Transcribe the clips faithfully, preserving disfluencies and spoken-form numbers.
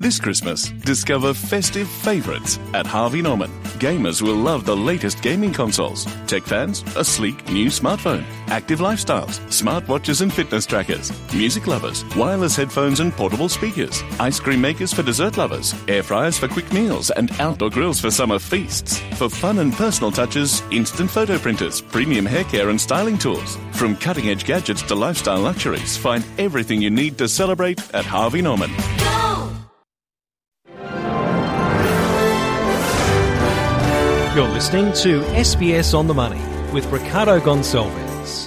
This Christmas, discover festive favourites at Harvey Norman. Gamers will love the latest gaming consoles. Tech fans, a sleek new smartphone. Active lifestyles, smartwatches and fitness trackers. Music lovers, wireless headphones and portable speakers. Ice cream makers for dessert lovers. Air fryers for quick meals and outdoor grills for summer feasts. For fun and personal touches, instant photo printers, premium hair care and styling tools. From cutting-edge gadgets to lifestyle luxuries, find everything you need to celebrate at Harvey Norman. You're listening to S B S On The Money with Ricardo Gonçalves.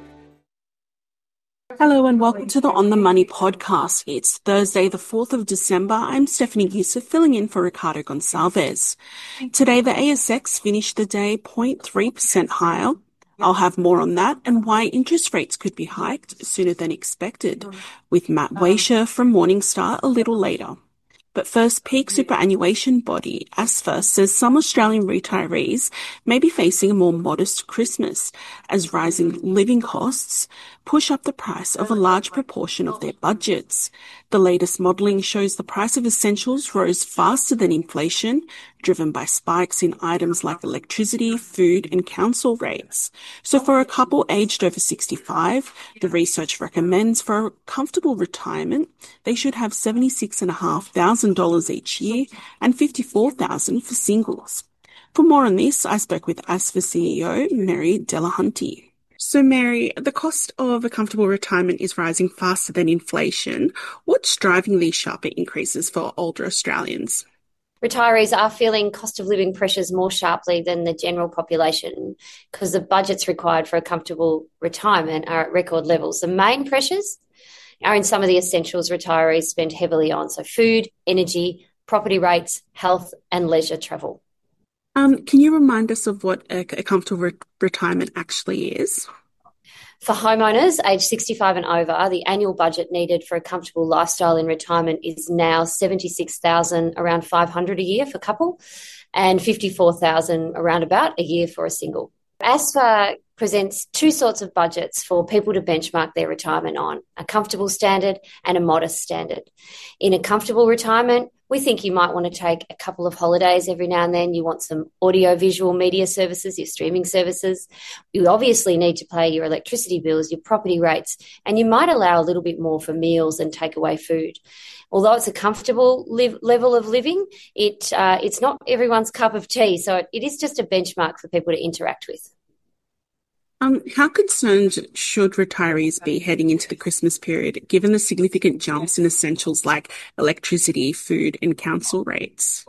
Hello and welcome to the On The Money podcast. It's Thursday, the fourth of December. I'm Stephanie Yusuf, filling in for Ricardo Gonçalves. Today, the A S X finished the day zero point three percent higher. I'll have more on that and why interest rates could be hiked sooner than expected, with Matt Waisher from Morningstar a little later. But first, peak superannuation body A S F A says some Australian retirees may be facing a more modest Christmas as rising living costs push up the price of a large proportion of their budgets. The latest modelling shows the price of essentials rose faster than inflation, driven by spikes in items like electricity, food and council rates. So for a couple aged over sixty-five, the research recommends for a comfortable retirement, they should have seventy-six thousand five hundred dollars each year and fifty-four thousand dollars for singles. For more on this, I spoke with A S F A C E O Mary Delahunty. So Mary, the cost of a comfortable retirement is rising faster than inflation. What's driving these sharper increases for older Australians? Retirees are feeling cost of living pressures more sharply than the general population because the budgets required for a comfortable retirement are at record levels. The main pressures are in some of the essentials retirees spend heavily on, so food, energy, property rates, health and leisure travel. Um, can you remind us of what a, a comfortable re- retirement actually is? For homeowners aged sixty-five and over, the annual budget needed for a comfortable lifestyle in retirement is now seventy-six thousand dollars, around five hundred dollars a year for a couple, and fifty-four thousand dollars around about a year for a single. A S F A presents two sorts of budgets for people to benchmark their retirement on, a comfortable standard and a modest standard. In a comfortable retirement, we think you might want to take a couple of holidays every now and then. You want some audio-visual media services, your streaming services. You obviously need to pay your electricity bills, your property rates, and you might allow a little bit more for meals and takeaway food. Although it's a comfortable live, level of living, it uh, it's not everyone's cup of tea, so it, it is just a benchmark for people to interact with. Um, how concerned should retirees be heading into the Christmas period, given the significant jumps in essentials like electricity, food and council rates?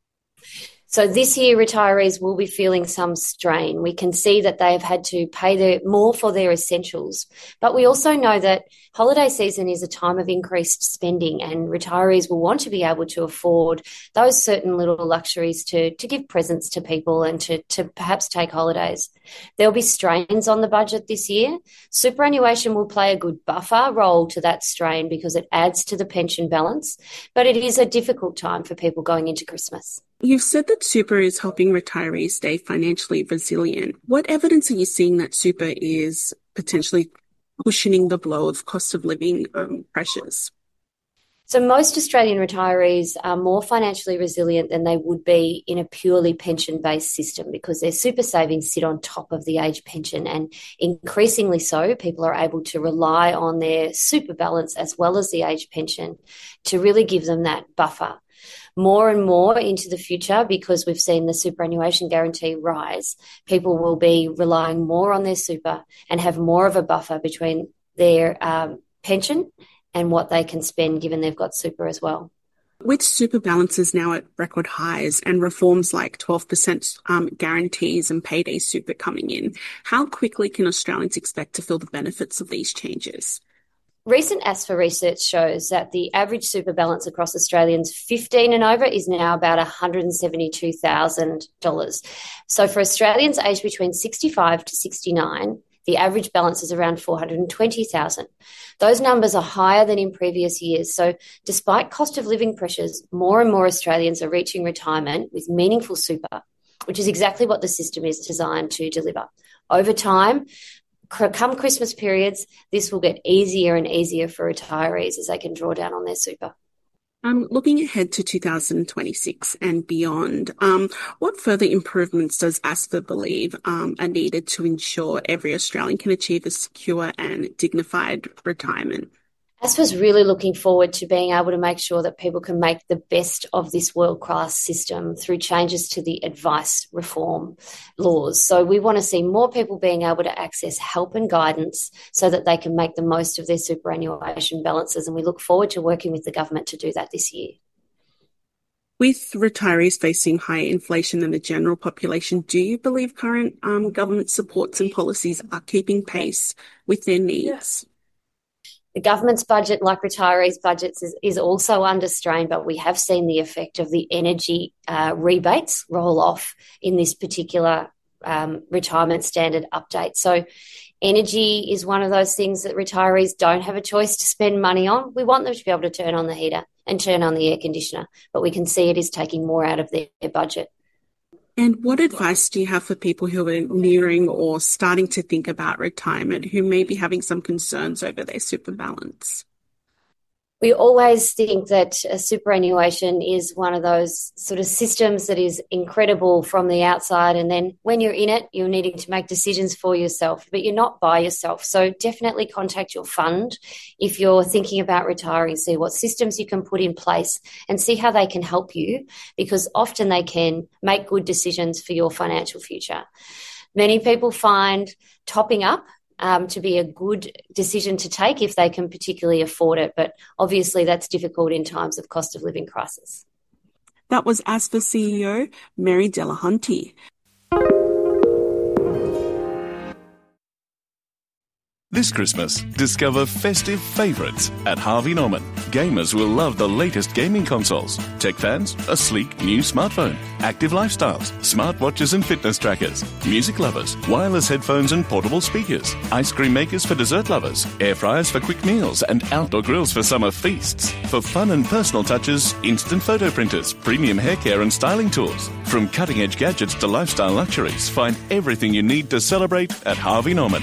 So this year, retirees will be feeling some strain. We can see that they have had to pay their, more for their essentials. But we also know that holiday season is a time of increased spending and retirees will want to be able to afford those certain little luxuries to, to give presents to people and to, to perhaps take holidays. There'll be strains on the budget this year. Superannuation will play a good buffer role to that strain because it adds to the pension balance, but it is a difficult time for people going into Christmas. You've said that super is helping retirees stay financially resilient. What evidence are you seeing that super is potentially cushioning the blow of cost of living um, pressures? So most Australian retirees are more financially resilient than they would be in a purely pension-based system because their super savings sit on top of the age pension, and increasingly so, people are able to rely on their super balance as well as the age pension to really give them that buffer. More and more into the future, because we've seen the superannuation guarantee rise, people will be relying more on their super and have more of a buffer between their um, pension and what they can spend given they've got super as well. With super balances now at record highs and reforms like twelve percent um, guarantees and payday super coming in, how quickly can Australians expect to feel the benefits of these changes? Recent A S F A research shows that the average super balance across Australians fifteen and over is now about one hundred seventy-two thousand dollars. So for Australians aged between sixty-five to sixty-nine, the average balance is around four hundred twenty thousand dollars. Those numbers are higher than in previous years. So despite cost of living pressures, more and more Australians are reaching retirement with meaningful super, which is exactly what the system is designed to deliver. Over time, come Christmas periods, this will get easier and easier for retirees as they can draw down on their super. Um, looking ahead to two thousand twenty-six and beyond, um, what further improvements does ASFA believe um, are needed to ensure every Australian can achieve a secure and dignified retirement? ASFA's really looking forward to being able to make sure that people can make the best of this world-class system through changes to the advice reform laws. So we want to see more people being able to access help and guidance so that they can make the most of their superannuation balances. And we look forward to working with the government to do that this year. With retirees facing higher inflation than the general population, do you believe current um, government supports and policies are keeping pace with their needs? The government's budget, like retirees' budgets, is, is also under strain, but we have seen the effect of the energy uh, rebates roll off in this particular um, retirement standard update. So energy is one of those things that retirees don't have a choice to spend money on. We want them to be able to turn on the heater and turn on the air conditioner, but we can see it is taking more out of their, their budget. And what advice do you have for people who are nearing or starting to think about retirement, who may be having some concerns over their super balance? We always think that superannuation is one of those sort of systems that is incredible from the outside. And then when you're in it, you're needing to make decisions for yourself, but you're not by yourself. So definitely contact your fund if you're thinking about retiring, see what systems you can put in place and see how they can help you, because often they can make good decisions for your financial future. Many people find topping up Um, to be a good decision to take if they can particularly afford it. But obviously that's difficult in times of cost of living crisis. That was ASFA C E O Mary Delahunty. This Christmas, discover festive favourites at Harvey Norman. Gamers will love the latest gaming consoles. Tech fans, a sleek new smartphone. Active lifestyles, smartwatches and fitness trackers. Music lovers, wireless headphones and portable speakers. Ice cream makers for dessert lovers. Air fryers for quick meals and outdoor grills for summer feasts. For fun and personal touches, instant photo printers, premium hair care and styling tools. From cutting-edge gadgets to lifestyle luxuries, find everything you need to celebrate at Harvey Norman.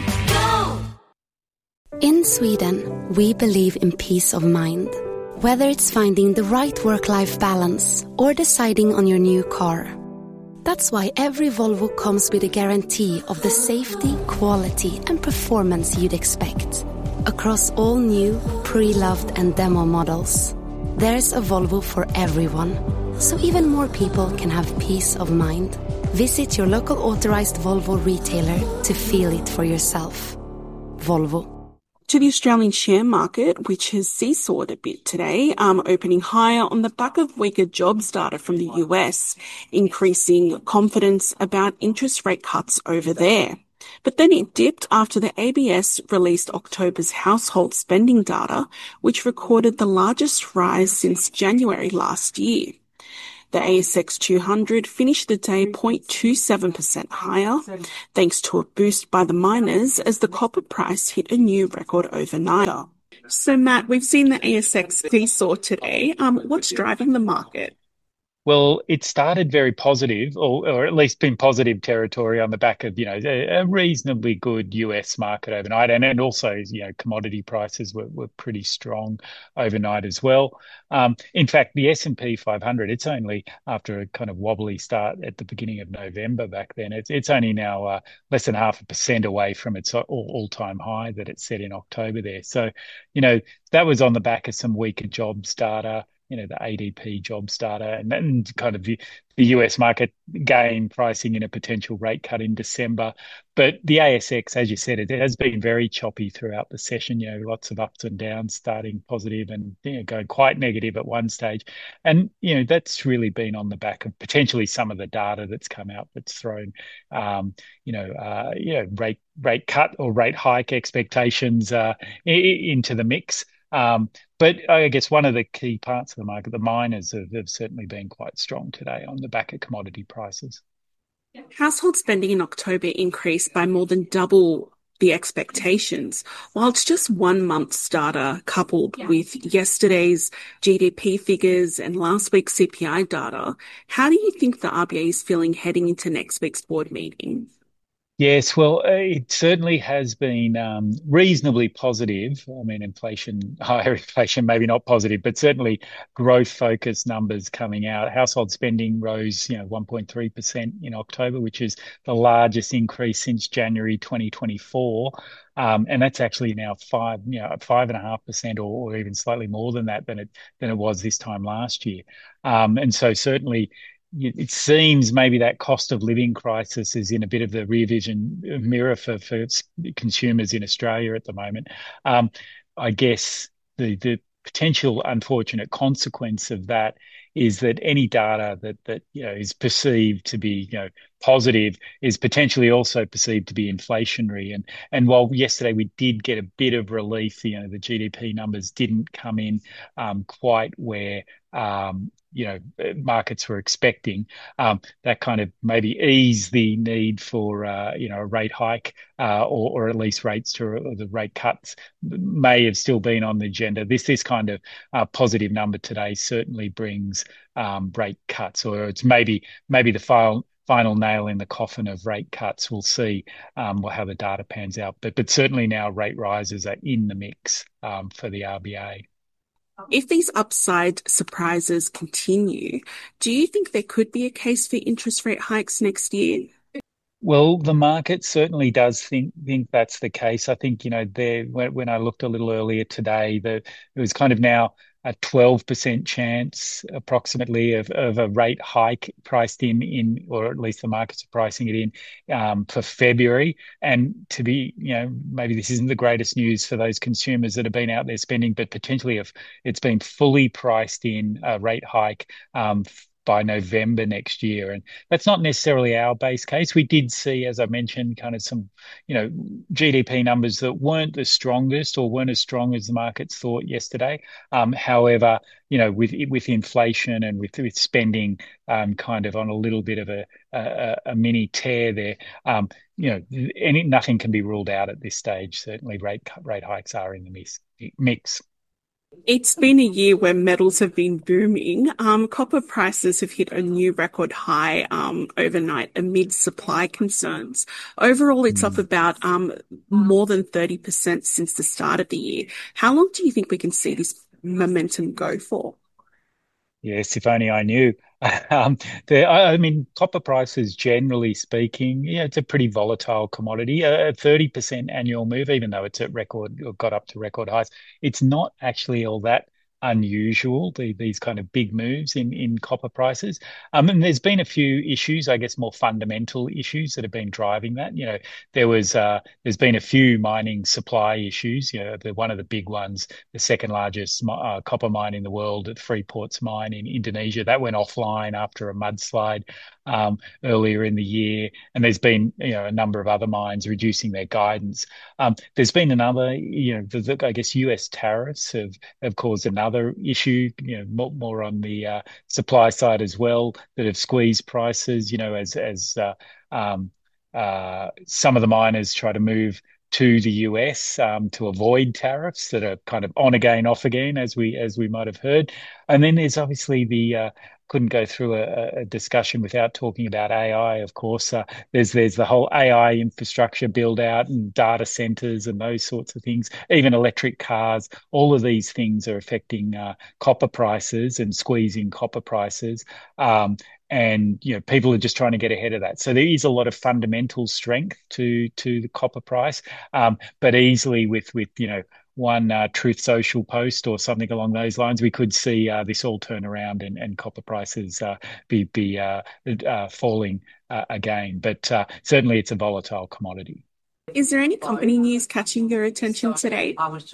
In Sweden, we believe in peace of mind. Whether it's finding the right work-life balance or deciding on your new car. That's why every Volvo comes with a guarantee of the safety, quality and performance you'd expect. Across all new, pre-loved and demo models. There's a Volvo for everyone. So even more people can have peace of mind. Visit your local authorized Volvo retailer to feel it for yourself. Volvo. To the Australian share market, which has seesawed a bit today, um, opening higher on the back of weaker jobs data from the U S, increasing confidence about interest rate cuts over there. But then it dipped after the A B S released October's household spending data, which recorded the largest rise since January last year. The A S X two hundred finished the day zero point two seven percent higher, thanks to a boost by the miners as the copper price hit a new record overnight. So, Matt, we've seen the A S X seesaw today. Um, what's driving the market? Well, it started very positive, or, or at least in positive territory on the back of, you know, a, a reasonably good U S market overnight. And, and also, you know, commodity prices were, were pretty strong overnight as well. Um, in fact, the S and P five hundred, it's only after a kind of wobbly start at the beginning of November back then, it's, it's only now uh, less than half a percent away from its all, all-time high that it set in October there. So, you know, that was on the back of some weaker jobs data, you know, the A D P jobs data and, and kind of the, the U S market gain pricing in a potential rate cut in December. But the A S X, as you said, it, it has been very choppy throughout the session, you know, lots of ups and downs, starting positive and, you know, going quite negative at one stage. And, you know, that's really been on the back of potentially some of the data that's come out that's thrown, um, you know, uh, you know, rate, rate cut or rate hike expectations uh, I- into the mix. Um, but I guess one of the key parts of the market, the miners have, have certainly been quite strong today on the back of commodity prices. Household spending in October increased by more than double the expectations. While it's just one month's data coupled yeah. with yesterday's G D P figures and last week's C P I data, how do you think the R B A is feeling heading into next week's board meeting? Yes, well, uh, it certainly has been um, reasonably positive. I mean, inflation, higher inflation, maybe not positive, but certainly growth-focused numbers coming out. Household spending rose, you know, one point three percent in October, which is the largest increase since January twenty twenty-four. Um, and that's actually now five, you know, five and a half percent, or, or even slightly more than that than it than it was this time last year. Um, and so certainly it seems maybe that cost of living crisis is in a bit of the rear vision mirror for, for consumers in Australia at the moment. Um, I guess the the potential unfortunate consequence of that is that any data that that you know is perceived to be you know positive is potentially also perceived to be inflationary. And and while yesterday we did get a bit of relief, you know the G D P numbers didn't come in um, quite where um, you know markets were expecting. Um, that kind of maybe ease the need for uh, you know a rate hike uh, or or at least rates to or the rate cuts may have still been on the agenda. This this kind of uh, positive number today certainly brings um, rate cuts, or it's maybe maybe the final final nail in the coffin of rate cuts. We'll see um, how the data pans out, but but certainly now rate rises are in the mix um, for the R B A. If these upside surprises continue, do you think there could be a case for interest rate hikes next year? Well, the market certainly does think think that's the case. I think, you know, there when, when I looked a little earlier today, the it was kind of now a twelve percent chance approximately of, of a rate hike priced in, in, or at least the markets are pricing it in um, for February. And to be, you know, maybe this isn't the greatest news for those consumers that have been out there spending, but potentially if it's been fully priced in a rate hike um, by November next year. And that's not necessarily our base case. We did see, as I mentioned, kind of some, you know, G D P numbers that weren't the strongest or weren't as strong as the markets thought yesterday. Um, however, you know, with with inflation and with, with spending um, kind of on a little bit of a, a, a mini tear there, um, you know, any, nothing can be ruled out at this stage. Certainly rate, rate hikes are in the mix. mix. It's been a year where metals have been booming. Um, copper prices have hit a new record high um, overnight amid supply concerns. Overall, it's mm. up about um, more than thirty percent since the start of the year. How long do you think we can see this momentum go for? Yes, if only I knew. Um, the, I mean, copper prices, generally speaking, yeah, it's a pretty volatile commodity. A thirty percent annual move, even though it's at record or got up to record highs, it's not actually all that unusual, the, these kind of big moves in, in copper prices. Um, and there's been a few issues, I guess, more fundamental issues that have been driving that. You know, there was, uh, there's been a few mining supply issues. You know, the, one of the big ones, the second largest uh, copper mine in the world, at Freeport's mine in Indonesia, that went offline after a mudslide um, earlier in the year. And there's been, you know, a number of other mines reducing their guidance. Um, there's been another, you know, the, the, I guess U S tariffs have, have caused another issue, you know, more, more on the uh, supply side as well, that have squeezed prices, you know, as, as uh, um, uh, some of the miners try to move to the U S um, to avoid tariffs that are kind of on again, off again, as we as we might have heard. And then there's obviously the uh, couldn't go through a, a discussion without talking about A I. Of course, uh, there's there's the whole A I infrastructure build out and data centers and those sorts of things. Even electric cars. All of these things are affecting uh, copper prices and squeezing copper prices. Um, And, you know, people are just trying to get ahead of that. So there is a lot of fundamental strength to to the copper price, um, but easily with, with you know, one uh, Truth Social post or something along those lines, we could see uh, this all turn around and, and copper prices uh, be, be uh, uh, falling uh, again. But uh, certainly it's a volatile commodity. Is there any company news catching your attention today?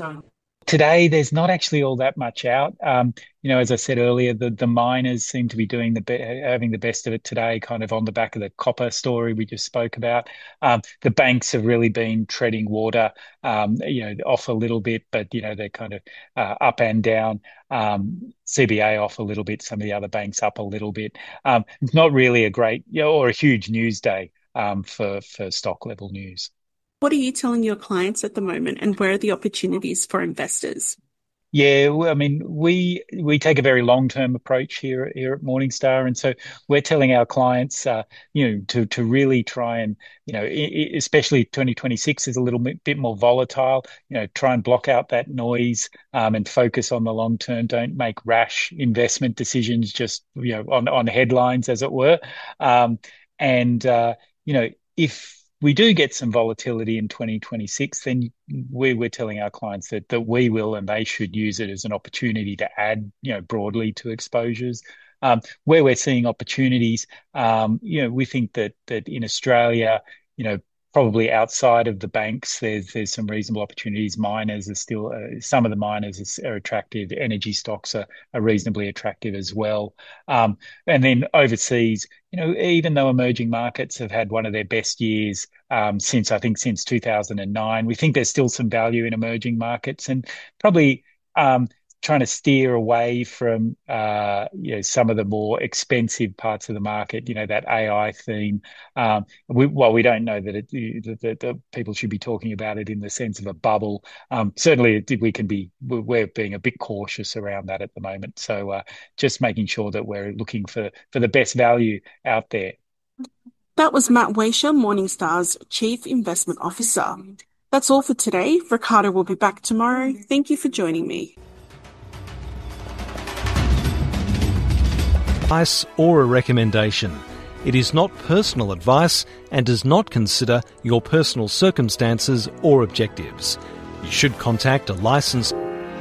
Today, there's not actually all that much out. Um, you know, as I said earlier, the, the miners seem to be doing the be- having the best of it today, kind of on the back of the copper story we just spoke about. Um, the banks have really been treading water, um, you know, off a little bit, but, you know, they're kind of uh, up and down. Um, C B A off a little bit, some of the other banks up a little bit. Um, it's not really a great, you know, or a huge news day um, for, for stock level news. What are you telling your clients at the moment, and where are the opportunities for investors? Yeah, well, I mean, we we take a very long-term approach here here at Morningstar, and so we're telling our clients, uh, you know, to to really try and, you know, I, I- especially twenty twenty-six is a little bit, bit more volatile. You know, try and block out that noise, um, and focus on the long term. Don't make rash investment decisions just, you know, on on headlines, as it were. Um, and uh, you know, if we do get some volatility in twenty twenty-six, then we, we're telling our clients that that we will and they should use it as an opportunity to add, you know, broadly to exposures. Um, where we're seeing opportunities, um, you know, we think that that in Australia, you know, probably outside of the banks, there's there's some reasonable opportunities. Miners are still, uh, some of the miners are, are attractive. Energy stocks are, are reasonably attractive as well. Um, and then overseas, you know, even though emerging markets have had one of their best years um, since, I think, since two thousand nine, we think there's still some value in emerging markets, and probably um, trying to steer away from, uh, you know, some of the more expensive parts of the market, you know, that A I theme. Um, we, well, we don't know that, it, that, that, that people should be talking about it in the sense of a bubble. Um, certainly, we can be, we're being a bit cautious around that at the moment. So uh, just making sure that we're looking for, for the best value out there. That was Matt Waisher, Morningstar's Chief Investment Officer. That's all for today. Ricardo will be back tomorrow. Thank you for joining me. Advice or a recommendation. It is not personal advice and does not consider your personal circumstances or objectives. You should contact a licensed.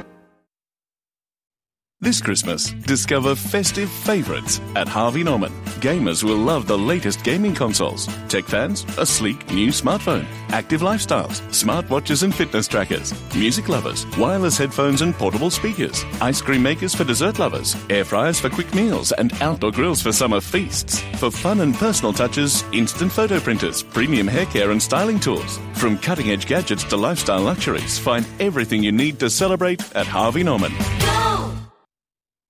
This Christmas, discover festive favourites at Harvey Norman. Gamers will love the latest gaming consoles. Tech fans, a sleek new smartphone. Active lifestyles, smartwatches and fitness trackers. Music lovers, wireless headphones and portable speakers. Ice cream makers for dessert lovers. Air fryers for quick meals and outdoor grills for summer feasts. For fun and personal touches, instant photo printers, premium hair care and styling tools. From cutting-edge gadgets to lifestyle luxuries, find everything you need to celebrate at Harvey Norman.